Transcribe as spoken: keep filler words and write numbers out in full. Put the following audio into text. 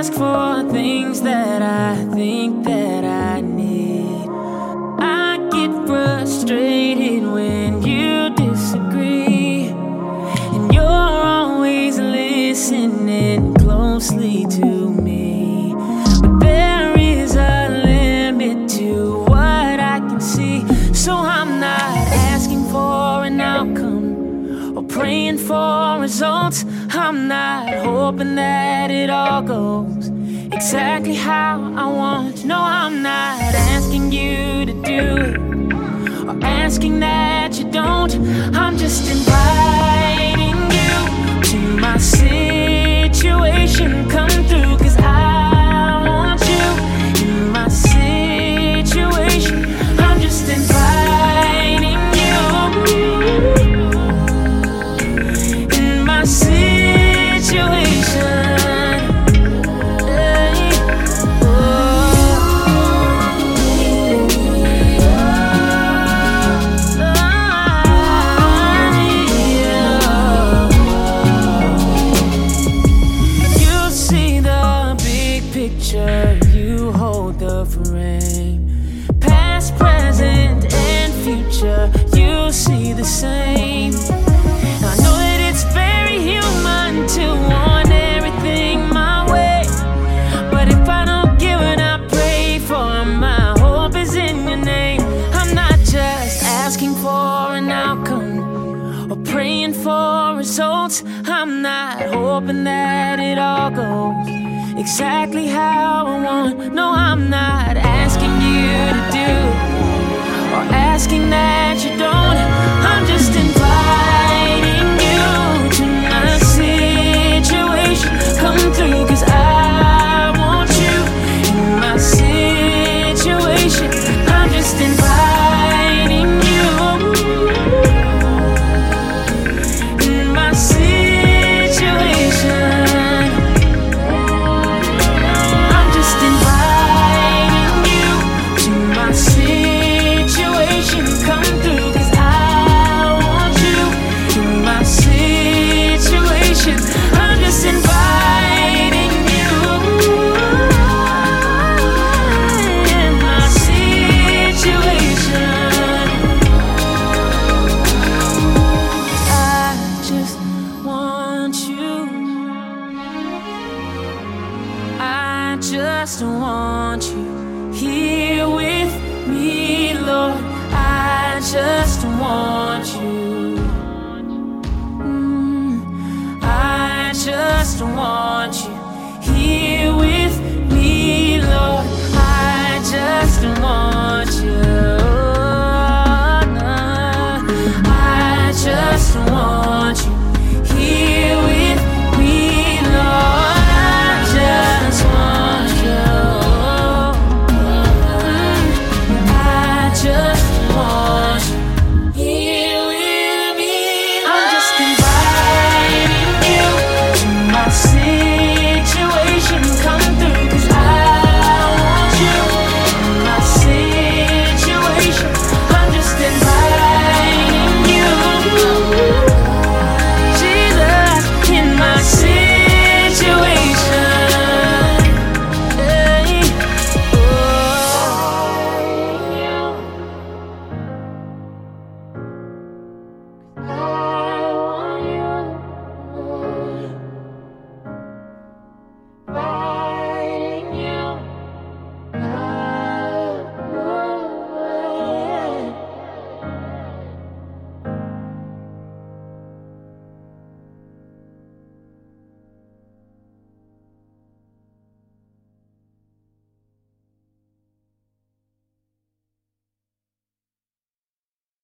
ask for things that I think that I need. I get frustrated when you disagree, and you're always listening closely to me. But there is a limit to what I can see, so I'm not asking for an outcome or praying for results. I'm not hoping that it all goes exactly how I want. No, I'm not asking you to do it or asking that you don't. I'm just inviting you to my situation. Come through, 'cause I want you in my situation. I'm just inviting you in my situation. Hey, oh, yeah. You see the big picture, you hold the frame. Past, present, and future, you see the same. I know that it's very human to want everything my way, but if I don't get what I pray for, my hope is in your name. I'm not just asking for an outcome or praying for results. I'm not hoping that it all goes exactly how I want. No, I'm not asking you to do it or asking that you don't. I'm just inviting you to my situation. Come through, 'cause I want you in my situation. I'm just inviting you in my situation. I'm just inviting you to my situation. Come through, 'cause I want you in my situation. I'm just inviting you in my situation. I just want you. I just want you here with me, Lord. I just want you. Mm, I just want you here with me, Lord. I just want you.